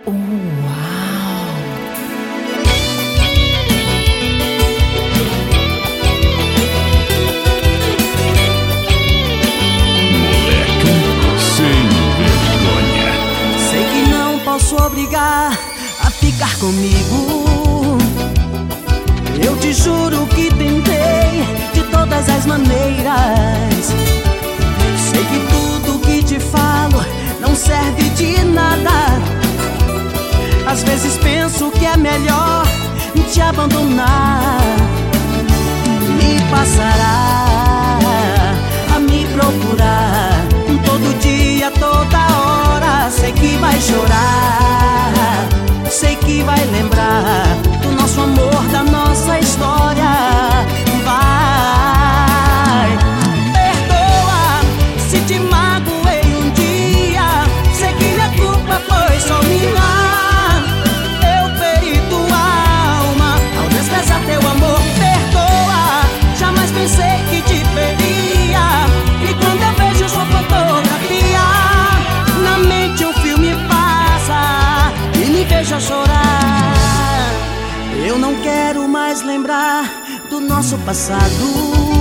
Uau! Moleque sem vergonha. Sei que não posso obrigar a ficar comigo. Eu te juro que tentei de todas as maneiras. Sei que tudo que te falo não serve de nada. Às vezes penso que é melhor te abandonar. E passará a me procurar todo dia, toda hora. Sei que vai chorar, sei que vai lembrar do nosso amor, da nossa história. Vai, perdoa se te magoei um dia. Sei que minha culpa foi só minha. Eu feri tua alma ao desprezar teu amor. Perdoa, jamais pensei que te feria. E quando eu vejo sua fotografia, na mente um filme passa e me vejo a chorar. Eu não quero mais lembrar do nosso passado.